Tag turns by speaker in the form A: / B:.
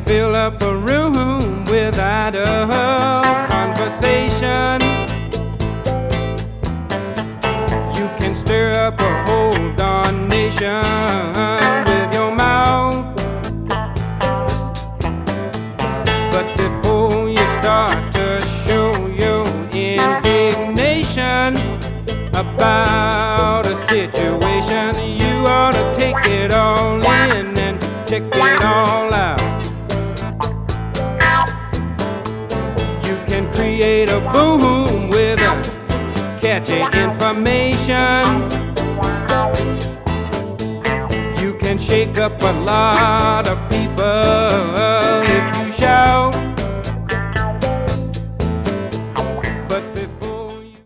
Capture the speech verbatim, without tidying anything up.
A: fill up a room without a conversation. You can stir up a whole darn nation with your mouth. But before you start to show your indignation about a situation, you ought to take it all in and check it all out. You can create a boom with a catchy information. You can shake up a lot of people